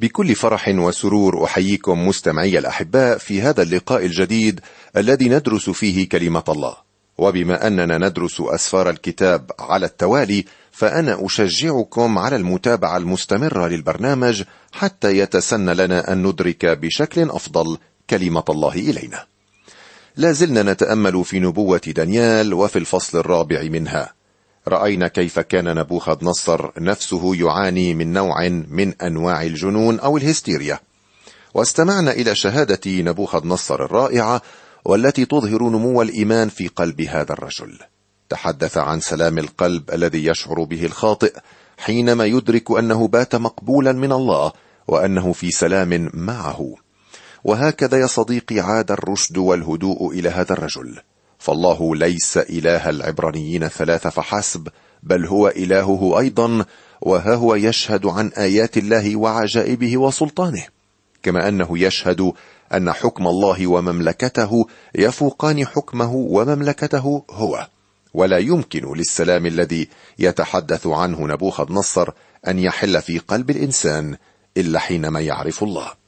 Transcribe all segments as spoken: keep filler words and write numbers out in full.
بكل فرح وسرور أحييكم مستمعي الأحباء في هذا اللقاء الجديد الذي ندرس فيه كلمة الله. وبما أننا ندرس أسفار الكتاب على التوالي، فأنا أشجعكم على المتابعة المستمرة للبرنامج حتى يتسنى لنا أن ندرك بشكل أفضل كلمة الله إلينا. لا زلنا نتأمل في نبوة دانيال، وفي الفصل الرابع منها رأينا كيف كان نبوخذ نصر نفسه يعاني من نوع من أنواع الجنون أو الهستيريا، واستمعنا إلى شهادة نبوخذ نصر الرائعة والتي تظهر نمو الإيمان في قلب هذا الرجل. تحدث عن سلام القلب الذي يشعر به الخاطئ حينما يدرك أنه بات مقبولا من الله وأنه في سلام معه. وهكذا يا صديقي عاد الرشد والهدوء إلى هذا الرجل، فالله ليس إله العبرانيين الثلاثة فحسب، بل هو إلهه أيضا، وها هو يشهد عن آيات الله وعجائبه وسلطانه، كما أنه يشهد أن حكم الله ومملكته يفوقان حكمه ومملكته هو، ولا يمكن للسلام الذي يتحدث عنه نبوخذ نصر أن يحل في قلب الإنسان إلا حينما يعرف الله.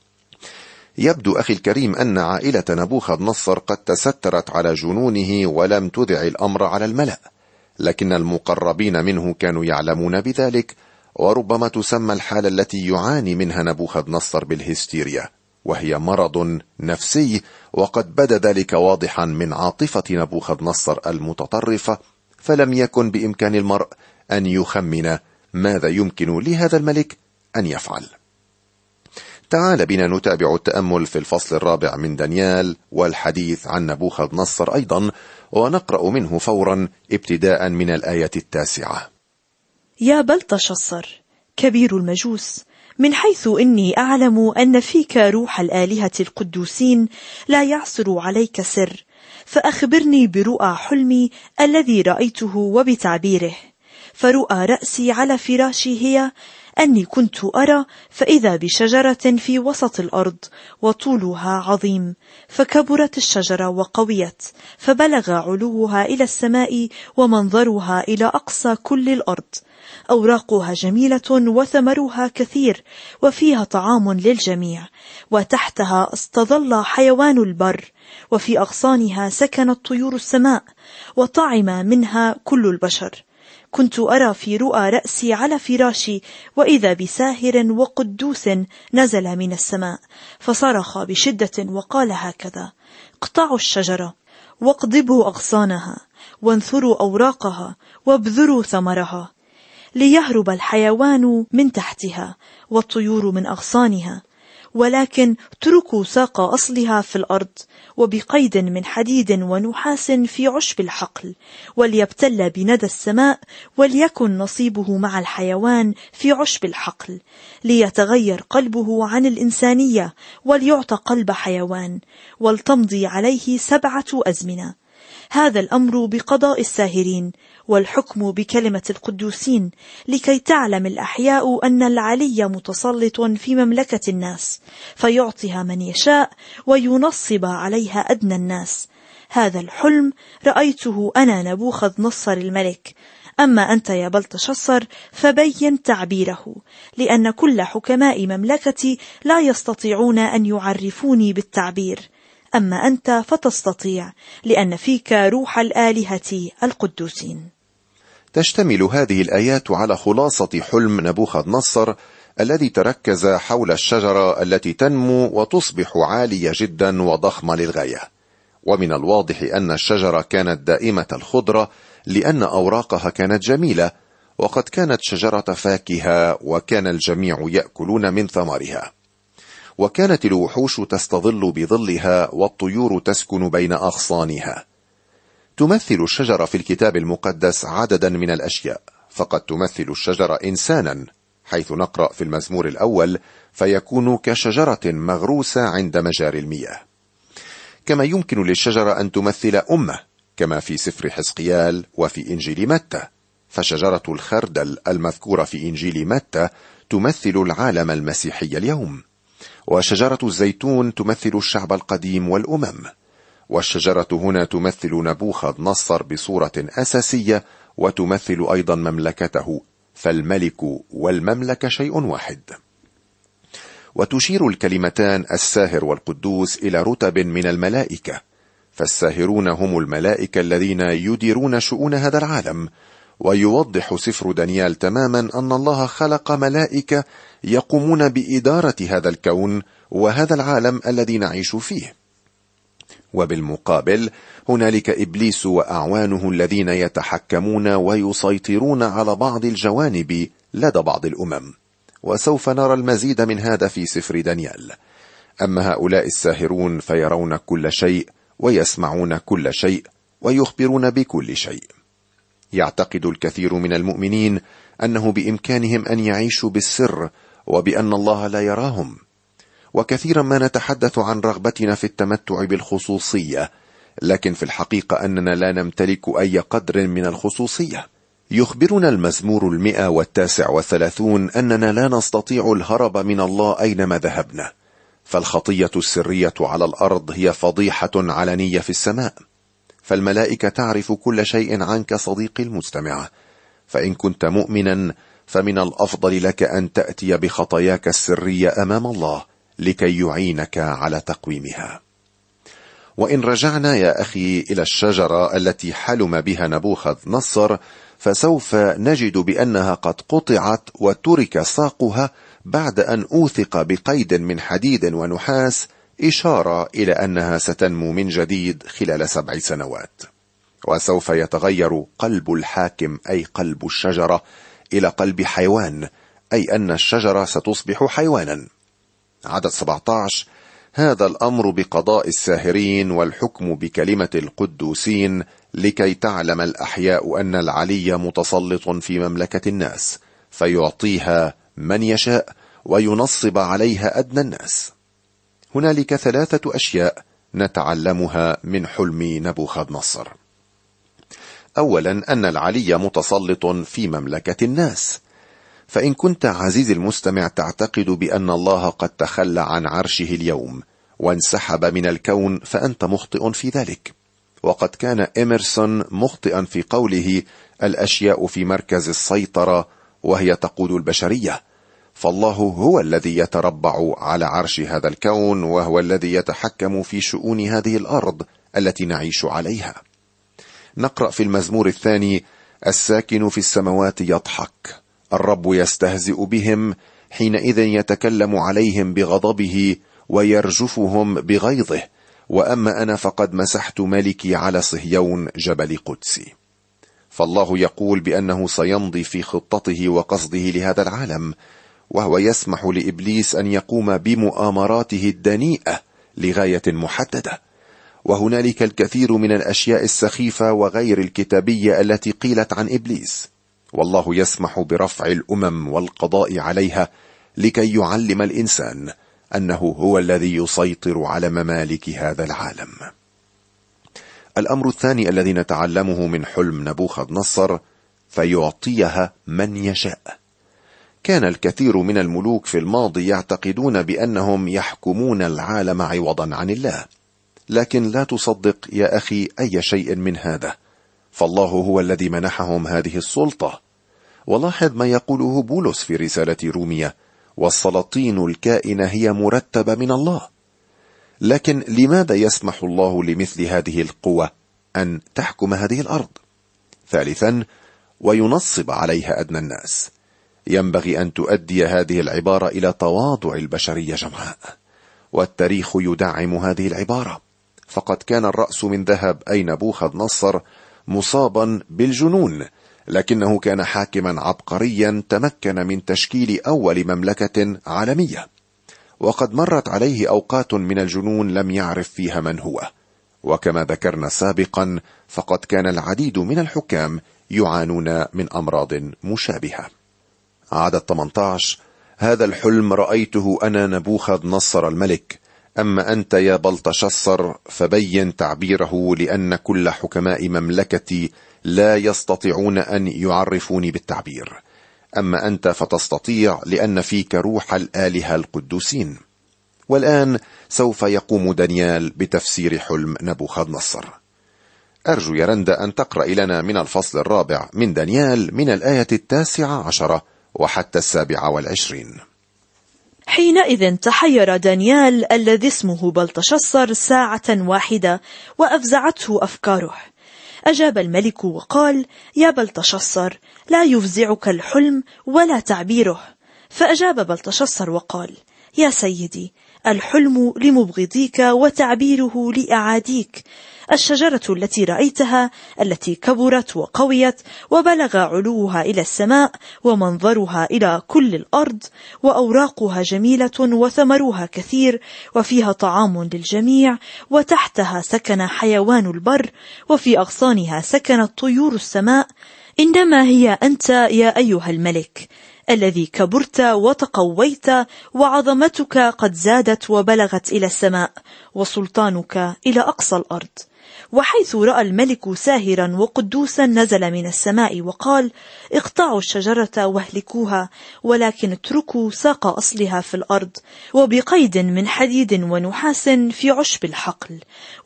يبدو أخي الكريم أن عائلة نبوخذ نصر قد تسترت على جنونه ولم تذع الأمر على الملأ، لكن المقربين منه كانوا يعلمون بذلك، وربما تسمى الحالة التي يعاني منها نبوخذ نصر بالهستيريا، وهي مرض نفسي، وقد بدا ذلك واضحا من عاطفة نبوخذ نصر المتطرفة، فلم يكن بإمكان المرء أن يخمن ماذا يمكن لهذا الملك أن يفعل. تعال بنا نتابع التأمل في الفصل الرابع من دانيال والحديث عن نبوخذ نصر أيضا، ونقرأ منه فورا ابتداء من الآية التاسعة. يا بلتشصر كبير المجوس، من حيث إني أعلم أن فيك روح الآلهة القدوسين لا يعصر عليك سر، فأخبرني برؤى حلمي الذي رأيته وبتعبيره. فرؤى رأسي على فراشي هي أني كنت أرى فإذا بشجرة في وسط الأرض وطولها عظيم، فكبرت الشجرة وقويت، فبلغ علوها إلى السماء ومنظرها إلى أقصى كل الأرض. أوراقها جميلة وثمرها كثير، وفيها طعام للجميع، وتحتها استظل حيوان البر، وفي أغصانها سكنت طيور السماء، وطعم منها كل البشر. كنت أرى في رؤى رأسي على فراشي وإذا بساهر وقدوس نزل من السماء، فصرخ بشدة وقال هكذا: اقطعوا الشجرة واقضبوا أغصانها وانثروا أوراقها وابذروا ثمرها، ليهرب الحيوان من تحتها والطيور من أغصانها، ولكن اتركوا ساق أصلها في الأرض، وبقيد من حديد ونحاس في عشب الحقل، وليبتل بندى السماء، وليكن نصيبه مع الحيوان في عشب الحقل، ليتغير قلبه عن الإنسانية وليعطى قلب حيوان، ولتمضي عليه سبعة أزمنة. هذا الأمر بقضاء الساهرين، والحكم بكلمة القدوسين، لكي تعلم الأحياء أن العلي متسلط في مملكة الناس، فيعطيها من يشاء وينصب عليها أدنى الناس. هذا الحلم رأيته أنا نبوخذ نصر الملك. أما أنت يا بلتشصر فبين تعبيره، لأن كل حكماء مملكتي لا يستطيعون أن يعرفوني بالتعبير، أما أنت فتستطيع، لأن فيك روح الآلهة القدوسين. تشتمل هذه الآيات على خلاصة حلم نبوخذ نصر الذي تركز حول الشجرة التي تنمو وتصبح عالية جدا وضخمة للغاية. ومن الواضح أن الشجرة كانت دائمة الخضرة لأن أوراقها كانت جميلة، وقد كانت شجرة فاكهة، وكان الجميع يأكلون من ثمرها، وكانت الوحوش تستظل بظلها، والطيور تسكن بين أغصانها. تمثل الشجرة في الكتاب المقدس عددا من الأشياء، فقد تمثل الشجرة إنسانا، حيث نقرأ في المزمور الأول: فيكون كشجرة مغروسة عند مجاري المياه. كما يمكن للشجرة أن تمثل أمة، كما في سفر حزقيال وفي إنجيل متى، فشجرة الخردل المذكورة في إنجيل متى تمثل العالم المسيحي اليوم، وشجرة الزيتون تمثل الشعب القديم والأمم، والشجرة هنا تمثل نبوخذ نصر بصورة أساسية، وتمثل أيضا مملكته، فالملك والمملكة شيء واحد. وتشير الكلمتان الساهر والقدوس إلى رتب من الملائكة، فالساهرون هم الملائكة الذين يديرون شؤون هذا العالم. ويوضح سفر دانيال تماما أن الله خلق ملائكة يقومون بإدارة هذا الكون وهذا العالم الذي نعيش فيه. وبالمقابل هنالك إبليس وأعوانه الذين يتحكمون ويسيطرون على بعض الجوانب لدى بعض الأمم، وسوف نرى المزيد من هذا في سفر دانيال. أما هؤلاء الساهرون فيرون كل شيء ويسمعون كل شيء ويخبرون بكل شيء. يعتقد الكثير من المؤمنين أنه بإمكانهم أن يعيشوا بالسر وبأن الله لا يراهم، وكثيرا ما نتحدث عن رغبتنا في التمتع بالخصوصية، لكن في الحقيقة أننا لا نمتلك أي قدر من الخصوصية. يخبرنا المزمور المئة والتاسع والثلاثون أننا لا نستطيع الهرب من الله أينما ذهبنا، فالخطية السرية على الأرض هي فضيحة علنية في السماء. فالملائكة تعرف كل شيء عنك صديقي المستمع، فإن كنت مؤمنا فمن الأفضل لك أن تأتي بخطاياك السرية أمام الله لكي يعينك على تقويمها. وإن رجعنا يا أخي إلى الشجرة التي حلم بها نبوخذ نصر، فسوف نجد بأنها قد قطعت وترك ساقها بعد أن أوثق بقيد من حديد ونحاس، إشارة إلى أنها ستنمو من جديد خلال سبع سنوات. وسوف يتغير قلب الحاكم أي قلب الشجرة إلى قلب حيوان، أي أن الشجرة ستصبح حيوانا. عدد سبعة عشر: هذا الأمر بقضاء الساهرين والحكم بكلمة القدوسين، لكي تعلم الأحياء أن العلي متسلط في مملكة الناس، فيعطيها من يشاء وينصب عليها أدنى الناس. هنالك ثلاثة أشياء نتعلمها من حلم نبوخذ نصر. أولا، أن العلي متسلط في مملكة الناس. فإن كنت عزيزي المستمع تعتقد بأن الله قد تخلى عن عرشه اليوم وانسحب من الكون، فأنت مخطئ في ذلك. وقد كان إميرسون مخطئا في قوله الأشياء في مركز السيطرة وهي تقود البشرية، فالله هو الذي يتربع على عرش هذا الكون، وهو الذي يتحكم في شؤون هذه الأرض التي نعيش عليها. نقرأ في المزمور الثاني: الساكن في السماوات يضحك، الرب يستهزئ بهم، حينئذ يتكلم عليهم بغضبه ويرجفهم بغيظه، وأما أنا فقد مسحت ملكي على صهيون جبل قدسي. فالله يقول بأنه سيمضي في خطته وقصده لهذا العالم، وهو يسمح لإبليس أن يقوم بمؤامراته الدنيئة لغاية محددة. وهنالك الكثير من الأشياء السخيفة وغير الكتابية التي قيلت عن إبليس، والله يسمح برفع الأمم والقضاء عليها لكي يعلم الإنسان أنه هو الذي يسيطر على ممالك هذا العالم. الأمر الثاني الذي نتعلمه من حلم نبوخذ نصر: فيعطيها من يشاء. كان الكثير من الملوك في الماضي يعتقدون بأنهم يحكمون العالم عوضا عن الله، لكن لا تصدق يا أخي أي شيء من هذا، فالله هو الذي منحهم هذه السلطة. ولاحظ ما يقوله بولس في رسالة رومية: والسلاطين الكائنة هي مرتبة من الله. لكن لماذا يسمح الله لمثل هذه القوة أن تحكم هذه الأرض؟ ثالثا، وينصب عليها أدنى الناس. ينبغي أن تؤدي هذه العبارة إلى تواضع البشرية جمعاء، والتاريخ يدعم هذه العبارة، فقد كان الرأس من ذهب أي نبوخذ نصر مصابا بالجنون، لكنه كان حاكما عبقريا تمكن من تشكيل أول مملكة عالمية، وقد مرت عليه أوقات من الجنون لم يعرف فيها من هو. وكما ذكرنا سابقا فقد كان العديد من الحكام يعانون من أمراض مشابهة. عدد ثمانية عشر: هذا الحلم رأيته أنا نبوخذ نصر الملك، أما أنت يا بلطشصر فبين تعبيره، لأن كل حكماء مملكتي لا يستطيعون أن يعرفوني بالتعبير، أما أنت فتستطيع لأن فيك روح الآلهة القدوسين. والآن سوف يقوم دانيال بتفسير حلم نبوخذ نصر. أرجو يا رندا أن تقرأ لنا من الفصل الرابع من دانيال من الآية التاسعة عشرة وحتى السابعة والعشرين. حينئذ تحير دانيال الذي اسمه بلتشصر ساعة واحدة، وأفزعته أفكاره. أجاب الملك وقال: يا بلتشصر، لا يفزعك الحلم ولا تعبيره. فأجاب بلتشصر وقال: يا سيدي، الحلم لمبغضيك وتعبيره لأعاديك. الشجرة التي رأيتها، التي كبرت وقويت وبلغ علوها إلى السماء ومنظرها إلى كل الأرض، وأوراقها جميلة وثمرها كثير، وفيها طعام للجميع، وتحتها سكن حيوان البر، وفي أغصانها سكنت طيور السماء، إنما هي أنت يا أيها الملك، الذي كبرت وتقويت، وعظمتك قد زادت وبلغت إلى السماء، وسلطانك إلى أقصى الأرض. وحيث رأى الملك ساهرا وقدوسا نزل من السماء وقال: اقطعوا الشجرة واهلكوها، ولكن اتركوا ساق أصلها في الأرض، وبقيد من حديد ونحاس في عشب الحقل،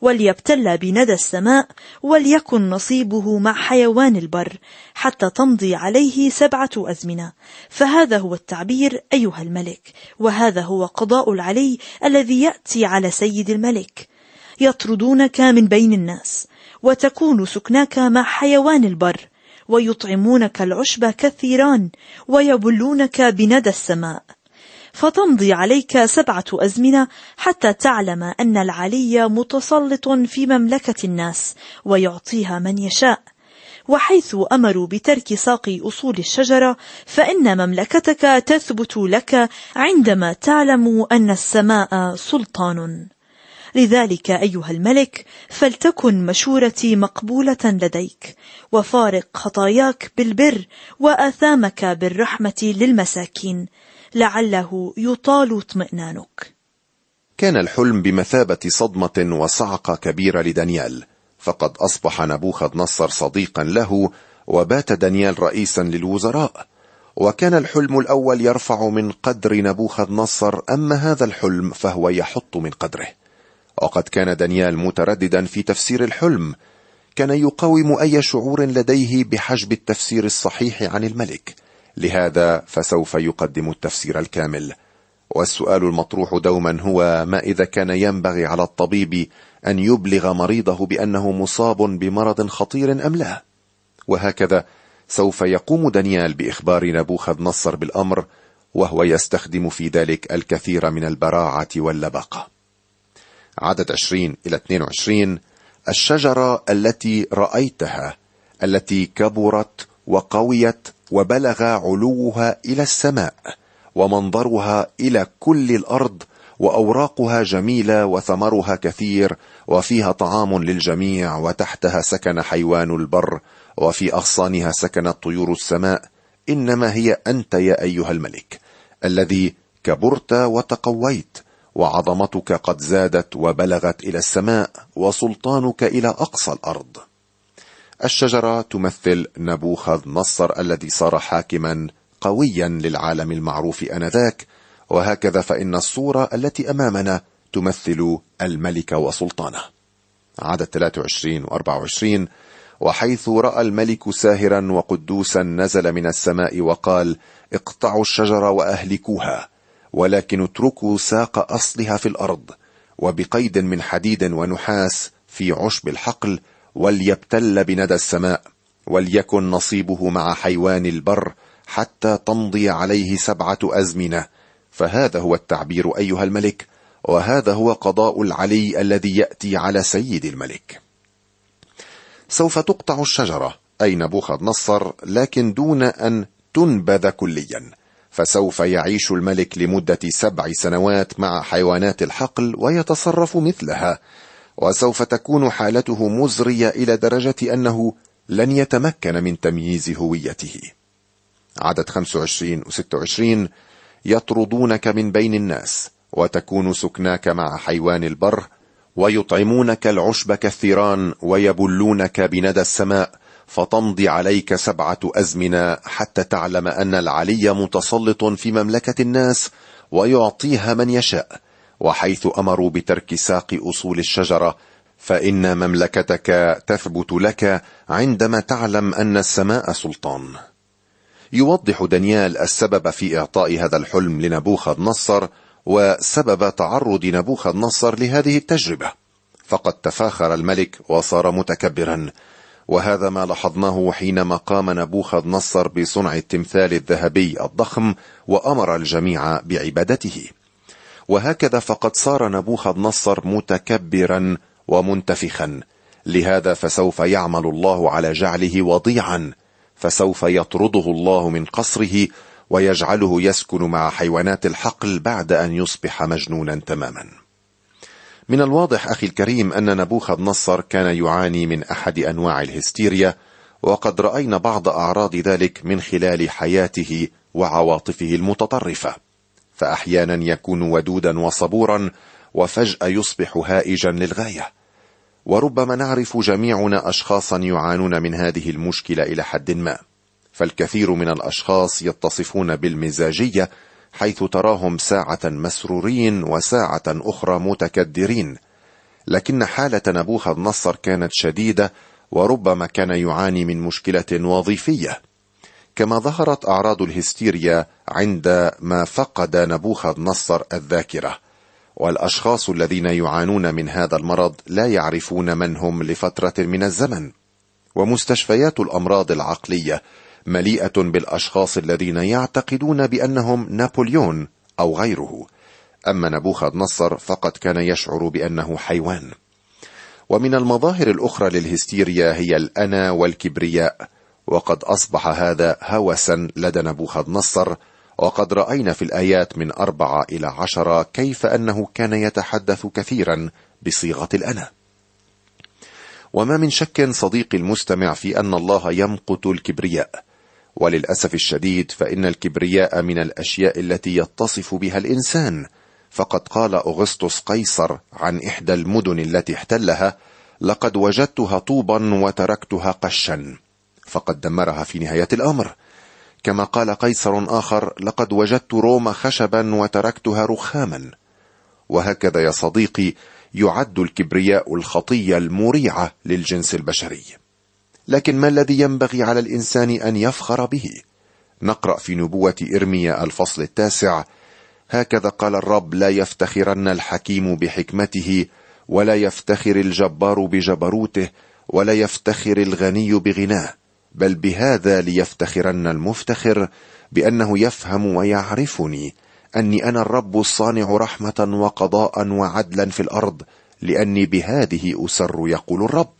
وليبتل بندى السماء، وليكن نصيبه مع حيوان البر، حتى تمضي عليه سبعة أزمنة. فهذا هو التعبير أيها الملك، وهذا هو قضاء العلي الذي يأتي على سيد الملك. يطردونك من بين الناس، وتكون سكناك مع حيوان البر، ويطعمونك العشب كثيران، ويبلونك بندى السماء. فتمضي عليك سبعة أزمنة حتى تعلم أن العلي متسلط في مملكة الناس، ويعطيها من يشاء. وحيث أمروا بترك ساق أصول الشجرة، فإن مملكتك تثبت لك عندما تعلم أن السماء سلطان. لذلك أيها الملك، فلتكن مشورتي مقبولة لديك، وفارق خطاياك بالبر وآثامك بالرحمة للمساكين، لعله يطال اطمئنانك. كان الحلم بمثابة صدمة وصعقة كبيرة لدانيال، فقد أصبح نبوخذ نصر صديقا له، وبات دانيال رئيسا للوزراء. وكان الحلم الأول يرفع من قدر نبوخذ نصر، أما هذا الحلم فهو يحط من قدره. وقد كان دانيال مترددا في تفسير الحلم، كان يقاوم أي شعور لديه بحجب التفسير الصحيح عن الملك، لهذا فسوف يقدم التفسير الكامل. والسؤال المطروح دوما هو: ما إذا كان ينبغي على الطبيب أن يبلغ مريضه بأنه مصاب بمرض خطير أم لا؟ وهكذا سوف يقوم دانيال بإخبار نبوخذ نصر بالأمر، وهو يستخدم في ذلك الكثير من البراعة واللباقة. عدد عشرين إلى اثنين وعشرين: الشجرة التي رأيتها، التي كبرت وقويت وبلغ علوها إلى السماء، ومنظرها إلى كل الأرض، وأوراقها جميلة وثمرها كثير، وفيها طعام للجميع، وتحتها سكن حيوان البر، وفي أغصانها سكنت طيور السماء، إنما هي أنت يا أيها الملك، الذي كبرت وتقويت، وعظمتك قد زادت وبلغت إلى السماء، وسلطانك إلى أقصى الأرض. الشجرة تمثل نبوخذ نصر الذي صار حاكما قويا للعالم المعروف آنذاك، وهكذا فإن الصورة التي أمامنا تمثل الملك وسلطانه. عدد ثلاثة وعشرين و أربعة وعشرين: وحيث رأى الملك ساهرا وقدوسا نزل من السماء وقال: اقطعوا الشجرة وأهلكوها، ولكن اتركوا ساق أصلها في الأرض، وبقيد من حديد ونحاس في عشب الحقل، وليبتل بندى السماء، وليكن نصيبه مع حيوان البر، حتى تمضي عليه سبعة أزمنة. فهذا هو التعبير أيها الملك، وهذا هو قضاء العلي الذي يأتي على سيد الملك. سوف تقطع الشجرة أي نبوخذ نصر، لكن دون أن تنبذ كليا، فسوف يعيش الملك لمدة سبع سنوات مع حيوانات الحقل ويتصرف مثلها، وسوف تكون حالته مزرية إلى درجة أنه لن يتمكن من تمييز هويته. عدد خمسة وعشرين و ستة وعشرين: يطردونك من بين الناس، وتكون سكناك مع حيوان البر، ويطعمونك العشب كالثيران، ويبلونك بندى السماء، فتمضي عليك سبعة أزمنة حتى تعلم أن العلي متسلط في مملكة الناس، ويعطيها من يشاء. وحيث أمروا بترك ساق أصول الشجرة، فإن مملكتك تثبت لك عندما تعلم أن السماء سلطان. يوضح دانيال السبب في إعطاء هذا الحلم لنبوخذ نصر وسبب تعرض نبوخذ نصر لهذه التجربة. فقد تفاخر الملك وصار متكبرا، وهذا ما لاحظناه حينما قام نبوخذ نصر بصنع التمثال الذهبي الضخم وأمر الجميع بعبادته. وهكذا فقد صار نبوخذ نصر متكبرا ومنتفخا، لهذا فسوف يعمل الله على جعله وضيعا، فسوف يطرده الله من قصره ويجعله يسكن مع حيوانات الحقل بعد أن يصبح مجنونا تماما. من الواضح أخي الكريم أن نبوخذ نصر كان يعاني من أحد أنواع الهستيريا، وقد رأينا بعض أعراض ذلك من خلال حياته وعواطفه المتطرفة، فأحيانا يكون ودودا وصبورا وفجأة يصبح هائجا للغاية. وربما نعرف جميعنا أشخاصا يعانون من هذه المشكلة إلى حد ما، فالكثير من الأشخاص يتصفون بالمزاجية، حيث تراهم ساعة مسرورين وساعة أخرى متكدرين. لكن حالة نبوخذ نصر كانت شديدة، وربما كان يعاني من مشكلة وظيفية. كما ظهرت أعراض الهستيريا عندما فقد نبوخذ نصر الذاكرة، والأشخاص الذين يعانون من هذا المرض لا يعرفون من هم لفترة من الزمن. ومستشفيات الأمراض العقلية مليئة بالأشخاص الذين يعتقدون بأنهم نابليون أو غيره، أما نبوخذ نصر فقد كان يشعر بأنه حيوان. ومن المظاهر الأخرى للهستيريا هي الأنا والكبرياء، وقد أصبح هذا هوسا لدى نبوخذ نصر، وقد رأينا في الآيات من أربعة إلى عشرة كيف أنه كان يتحدث كثيرا بصيغة الأنا. وما من شك صديقي المستمع في أن الله يمقت الكبرياء، وللأسف الشديد فإن الكبرياء من الأشياء التي يتصف بها الإنسان. فقد قال أغسطس قيصر عن إحدى المدن التي احتلها: لقد وجدتها طوبا وتركتها قشا، فقد دمرها في نهاية الأمر. كما قال قيصر آخر: لقد وجدت روما خشبا وتركتها رخاما. وهكذا يا صديقي يعد الكبرياء الخطية المريعة للجنس البشري. لكن ما الذي ينبغي على الإنسان أن يفخر به؟ نقرأ في نبوة إرميا الفصل التاسع: هكذا قال الرب: لا يفتخرن الحكيم بحكمته، ولا يفتخر الجبار بجبروته، ولا يفتخر الغني بغناه، بل بهذا ليفتخرن المفتخر، بأنه يفهم ويعرفني أني أنا الرب الصانع رحمة وقضاء وعدلا في الأرض، لأني بهذه أسر يقول الرب.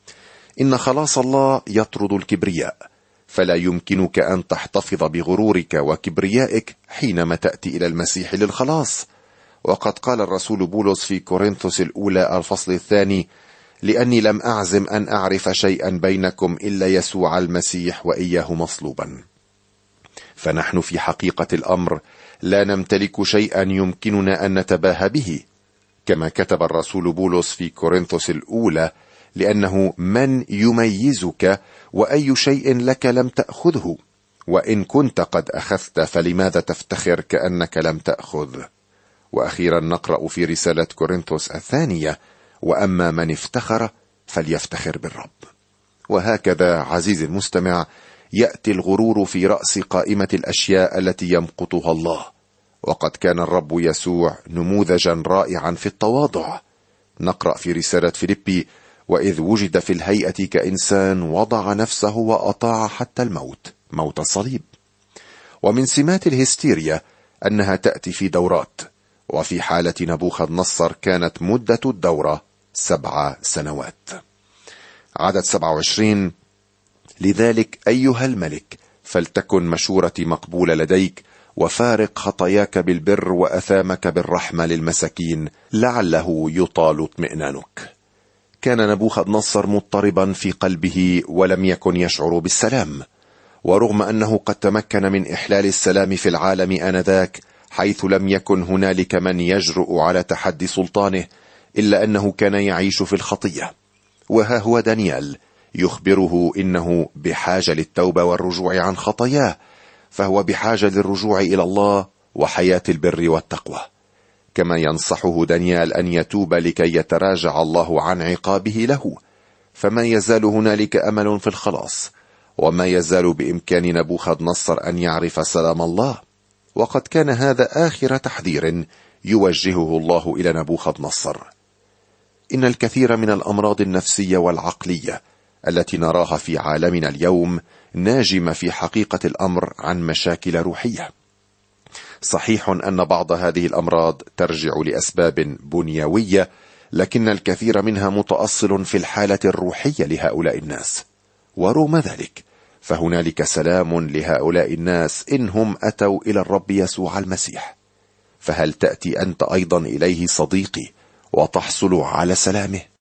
إن خلاص الله يطرد الكبرياء، فلا يمكنك أن تحتفظ بغرورك وكبريائك حينما تأتي إلى المسيح للخلاص. وقد قال الرسول بولس في كورنثوس الأولى الفصل الثاني: لأني لم أعزم أن أعرف شيئا بينكم إلا يسوع المسيح وإياه مصلوبا. فنحن في حقيقة الأمر لا نمتلك شيئا يمكننا أن نتباهى به، كما كتب الرسول بولس في كورنثوس الأولى: لأنه من يميزك وأي شيء لك لم تأخذه، وإن كنت قد أخذت فلماذا تفتخر كأنك لم تأخذ. وأخيرا نقرأ في رسالة كورنثوس الثانية: وأما من افتخر فليفتخر بالرب. وهكذا عزيزي المستمع يأتي الغرور في رأس قائمة الأشياء التي يمقتها الله. وقد كان الرب يسوع نموذجا رائعا في التواضع. نقرأ في رسالة فيليبي: وإذ وجد في الهيئة كإنسان وضع نفسه وأطاع حتى الموت، موت الصليب. ومن سمات الهستيريا أنها تأتي في دورات، وفي حالة نبوخذ نصر كانت مدة الدورة سبع سنوات. عدد سبعة وعشرين: لذلك أيها الملك فلتكن مشورتي مقبولة لديك، وفارق خطاياك بالبر وأثامك بالرحمة للمساكين، لعله يطال اطمئنانك. كان نبوخذ نصر مضطربا في قلبه ولم يكن يشعر بالسلام، ورغم أنه قد تمكن من إحلال السلام في العالم آنذاك، حيث لم يكن هنالك من يجرؤ على تحدي سلطانه، إلا أنه كان يعيش في الخطية. وها هو دانيال يخبره إنه بحاجة للتوبة والرجوع عن خطاياه، فهو بحاجة للرجوع إلى الله وحياة البر والتقوى. كما ينصحه دانيال أن يتوب لكي يتراجع الله عن عقابه له، فما يزال هنالك أمل في الخلاص. وما يزال بإمكان نبوخذ نصر أن يعرف سلام الله، وقد كان هذا آخر تحذير يوجهه الله إلى نبوخذ نصر. إن الكثير من الأمراض النفسية والعقلية التي نراها في عالمنا اليوم ناجمة في حقيقة الأمر عن مشاكل روحية. صحيح أن بعض هذه الأمراض ترجع لأسباب بنيوية، لكن الكثير منها متأصل في الحالة الروحية لهؤلاء الناس، ورغم ذلك فهنالك سلام لهؤلاء الناس إنهم أتوا إلى الرب يسوع المسيح. فهل تأتي أنت أيضا إليه صديقي وتحصل على سلامه؟